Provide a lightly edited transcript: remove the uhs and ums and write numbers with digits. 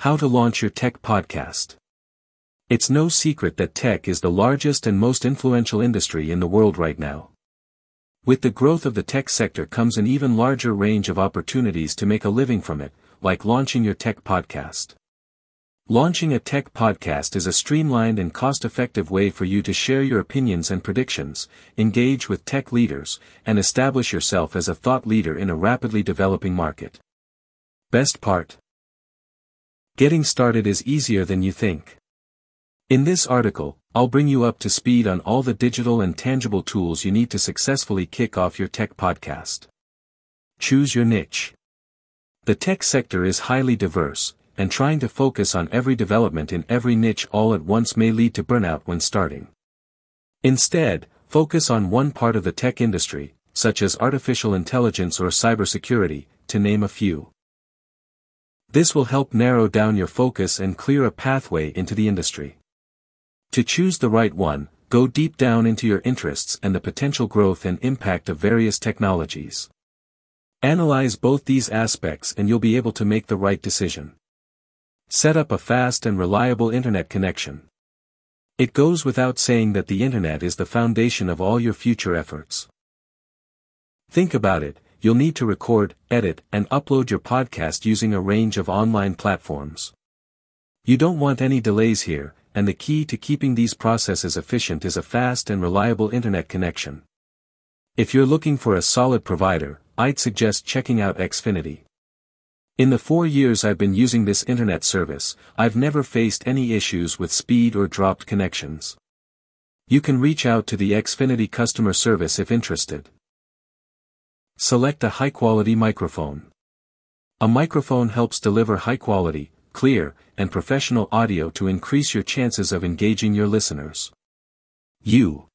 How to launch your tech podcast. It's no secret that tech is the largest and most influential industry in the world right now. With the growth of the tech sector comes an even larger range of opportunities to make a living from it, like launching your tech podcast. Launching a tech podcast is a streamlined and cost-effective way for you to share your opinions and predictions, engage with tech leaders, and establish yourself as a thought leader in a rapidly developing market. Best part: getting started is easier than you think. In this article, I'll bring you up to speed on all the digital and tangible tools you need to successfully kick off your tech podcast. Choose your niche. The tech sector is highly diverse, and trying to focus on every development in every niche all at once may lead to burnout when starting. Instead, focus on one part of the tech industry, such as artificial intelligence or cybersecurity, to name a few. This will help narrow down your focus and clear a pathway into the industry. To choose the right one, go deep down into your interests and the potential growth and impact of various technologies. Analyze both these aspects and you'll be able to make the right decision. Set up a fast and reliable internet connection. It goes without saying that the internet is the foundation of all your future efforts. Think about it, you'll need to record, edit, and upload your podcast using a range of online platforms. You don't want any delays here, and the key to keeping these processes efficient is a fast and reliable internet connection. If you're looking for a solid provider, I'd suggest checking out Xfinity. In the 4 years I've been using this internet service, I've never faced any issues with speed or dropped connections. You can reach out to the Xfinity customer service if interested. Select a high-quality microphone. A microphone helps deliver high-quality, clear, and professional audio to increase your chances of engaging your listeners. You